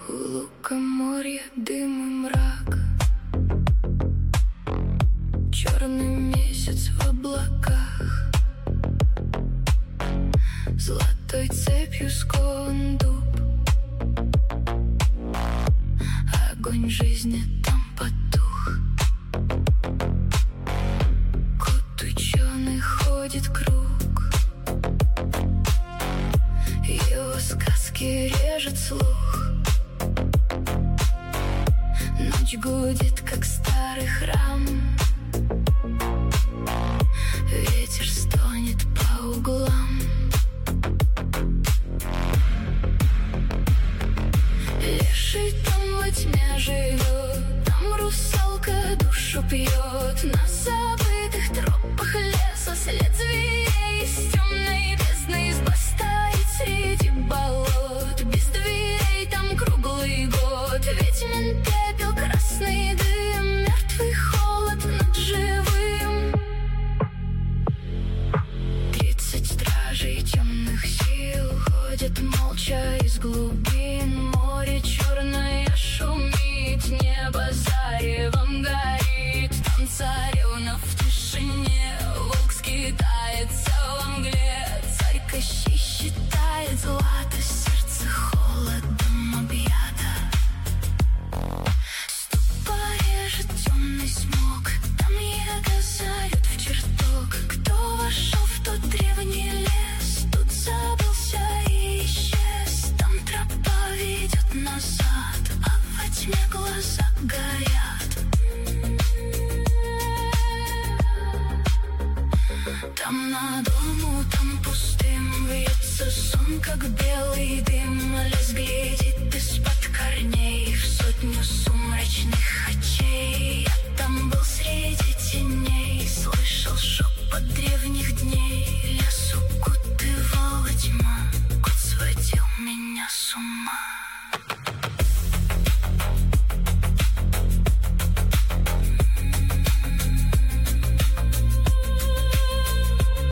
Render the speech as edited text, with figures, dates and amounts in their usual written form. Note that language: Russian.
У лукоморья дым и мрак, черный месяц в облаках, золотой цепью скован дуб. Огонь жизни там потух. Кот ученый ходит круг, его сказки режет слух. Ночь гудит, как старый храм, ветер стонет по углам. Леший там во тьме живет, там русалка душу пьет. На забытых тропах леса след зверей из темной бездны. Изба стоит среди болот, без дверей там круглый год. Ведьмин пепел, красный дым, мертвый холод над живым. 30 стражей темных сил ходят молча из глубин. Море черное шумит, небо заревом горит. Там царевна в тишине, волк скитается во мгле. Царь Кощей считает злато, сердце холодом объято. Ступа режет темный смог, там яга зовет в чертог. Кто вошел в тот древний лес, тут забылся и исчез. Там тропа ведет назад, а во тьме глаза горят. Там над дому, там пустым вьется сон, как белый дым. Лес